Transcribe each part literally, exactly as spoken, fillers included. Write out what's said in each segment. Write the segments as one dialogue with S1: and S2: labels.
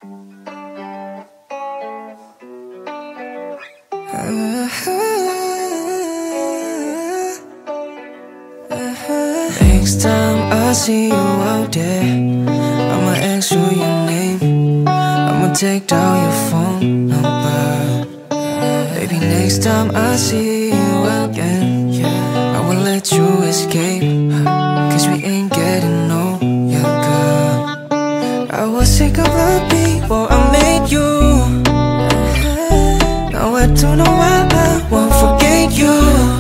S1: Next time I see you out there, I'ma ask you your name. I'ma take down your phone number. Baby, next time I see you again, yeah, I will let you escape, cause we ain't getting no younger. I was sick of the people I made you. Now I don't know why I won't forget you.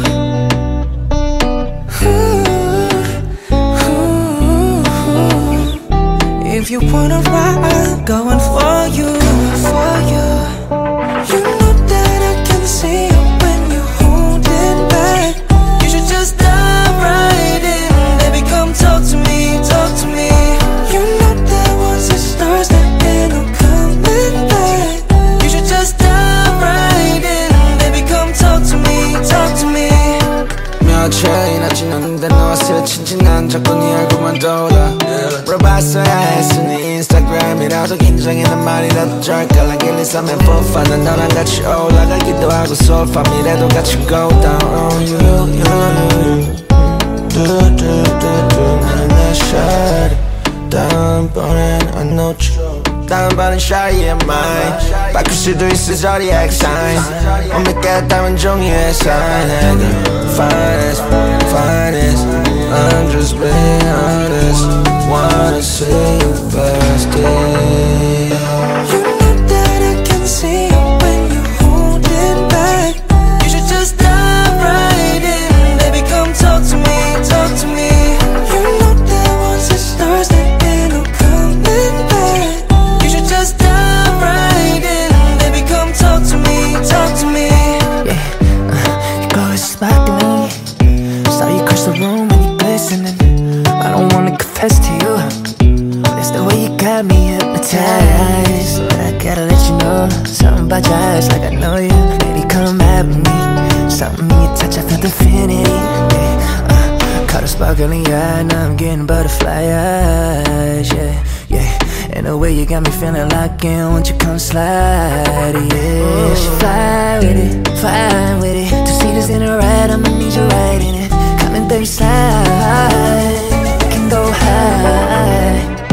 S1: If you wanna ride, I'm going for you, for you. You know that I can see it when you hold it back. You should just dive right in, baby, come talk to me, talk to me. You know that once it starts, there ain't no coming back. You should just dive right in, baby, come talk to me, talk to me.
S2: 며칠이나 지났는데 너와 스치지 난 자꾸 네 얼굴만 떠올라. 물어봤어야 했어 네 인스타그램이라도 긴장이란 말이라도 절까. Like 일, 이, 삼 and four, five 난 너랑 같이 올라가기도 하고 솔파미래도 같이 go down on you, you, you. 두두두두 나는 내 샤리 다음번엔 I know you. 다음번엔 샤리의 mind 바꿀 수도 있어 저리 X-sign 몸에 깨닫다면 종이의 sign 내가 finest, finest I'm just being honest Wanna see you burst it.
S1: You know that I can see it when you hold it back. You should just dive right in, baby, come talk to me, talk to me. You know that once it starts, there ain't no coming back. You should just dive right in, baby, come talk to me, talk to me.
S3: Yeah, uh, you go and sparkling. Saw you cross the room and you glistening. I don't wanna confess to you, but it's the way you got me hypnotized. But I gotta let you know something about your eyes, like I know you. Baby, come at me. Something in your touch, I feel infinity. Yeah, uh, caught a spark in your eye, now I'm getting butterfly eyes. Yeah, yeah. And the way you got me feeling like in, won't you come slide? Yeah, she fly with it, fly with it. Two seaters in a ride, I'ma need you right in it. Come and baby slide, we can go high.